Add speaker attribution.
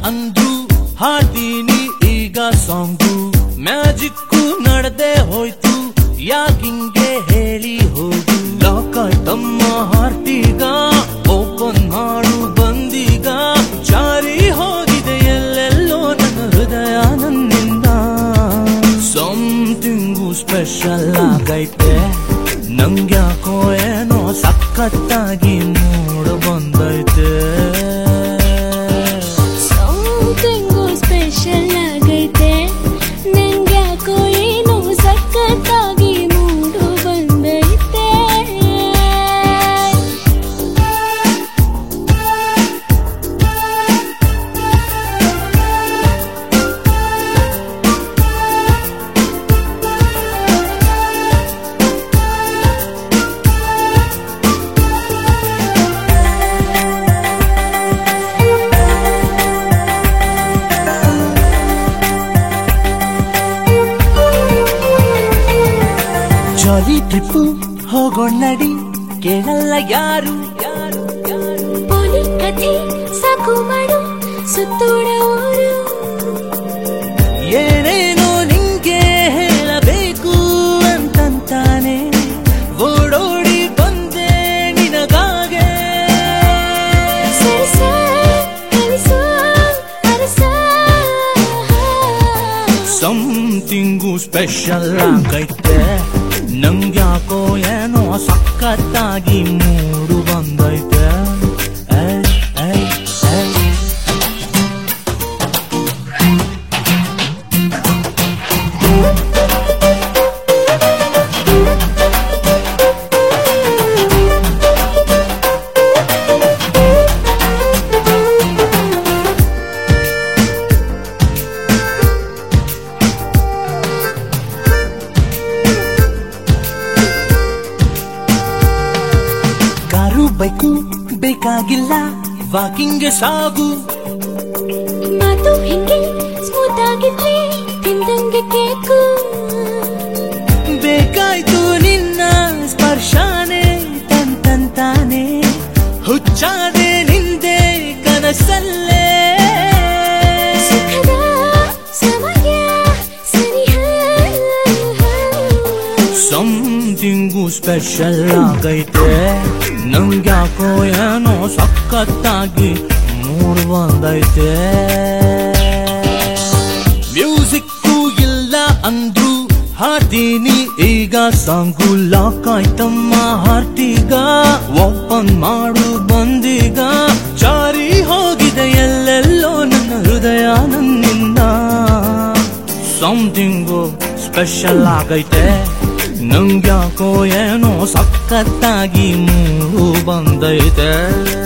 Speaker 1: ಅಂದ್ರು ಹಾಡ್ತೀನಿ ಈಗ song magic ನಡೆದೇ ಹೋಯ್ತು ಯಾಕಿಂಗೆ ಹೇಳಿ ಹೋಗು ಲಾಕ್ ಆಯ್ತಮ್ಮ ಹಾರ್ಟಿಗ ಓಪನ್ ಮಾಡು ಬಂದೀಗ ಜಾರಿ ಹೋಗಿದೆ ಎಲ್ಲೆಲ್ಲೋ ನನ್ನ ಹೃದಯ ನನ್ನಿಂದ ಸಂಥಿಂಗು ಸ್ಪೆಷಲ್ ಆಗೈತೆ ನಂಗ್ಯಾಕೋ ಏನೋ ಸಖತ್ತಾಗಿ ಮೂಡ್ ಬಂದೈತೆ
Speaker 2: ಸಂಥಿಂಗು ಸ್ಪೆಷಲ್ ಆಗೈತೆ ನಂಗ್ಯಾಕೋ ಏನೋ ಸಖತ್ತಾಗಿ ಮೂಡ್ ಬಂದೈತೆ
Speaker 1: ಜಾಲಿ ಟ್ರಿಪ್ಪು ಹೋಗೋಣ ನಡಿ ಕೇಳಲ್ಲ ಯಾರು
Speaker 2: ಪೋಲಿ ಕಥೆ ಸಾಕು ಮಾಡು ಸುತ್ತೋಡ ಊರು
Speaker 1: ಏನೇನೋ ನಿಂಗೆ ಹೇಳಬೇಕು ಅಂತಂತಾನೆ ಓಡೋಡಿ ಬಂದೆ ನಿನಗಾಗೆ
Speaker 2: ಸರಸ ಕಲಿಸ ಅರಸ
Speaker 1: ಸಂಥಿಂಗು ಸ್ಪೆಷಲ್ ಆಗೈತೆ ನಂಗ್ಯಾಕೋ ಏನೋ ಸಖತ್ತಾಗಿ ಮೂಡು ಬಂದೈತೆ ಬೈಕು ಬೇಕಾಗಿಲ್ಲ ವಾಕಿಂಗ್ ಸಾಗು
Speaker 2: ಮಾತು ಹಿಂಗೆ ಸ್ಮೂತ್ ಆಗಿದ್ರೆ ತಿಂದಂಗೆ ಕೇಕು
Speaker 1: ಬೇಕಾಯ್ತು ನಿನ್ನ ಸ್ಪರ್ಶಾನೆ ತಂತಾನೆ ಹುಚ್ಚಾದೆ ನಿಂದೆ ಕನಸಲ್ಲೇ
Speaker 2: ಸುಖದ ಸಮಯ ಸನಿಹ
Speaker 1: ಸಂಥಿಂಗು ಸ್ಪೆಷಲ್ ಆಗೈತೆ ನಂಗ್ಯಾಕೋ ಏನೋ ಸಖತ್ತಾಗಿ ಮೂಡ್ ಬಂದೈತೆ ಮ್ಯೂಸಿಕ್ಕು ಇಲ್ಲ ಅಂದ್ರು ಹಾಡ್ತೀನಿ ಈಗ ಸಾಂಗು ಲಾಕ್ ಆಯ್ತಮ್ಮ ಹಾರ್ಟಿಗ ಓಪನ್ ಮಾಡು ಬಂದೀಗ ಜಾರಿ ಹೋಗಿದೆ ಎಲ್ಲೆಲ್ಲೋ ನನ್ನ ಹೃದಯ ನನ್ನಿಂದ ಸಂಥಿಂಗು ಸ್ಪೆಷಲ್ ಆಗೈತೆ ನಂಗ್ಯಾಕೋ ಏನೋ ಸಖತ್ತಾಗಿ ಮೂಡು ಬಂದೈತೆ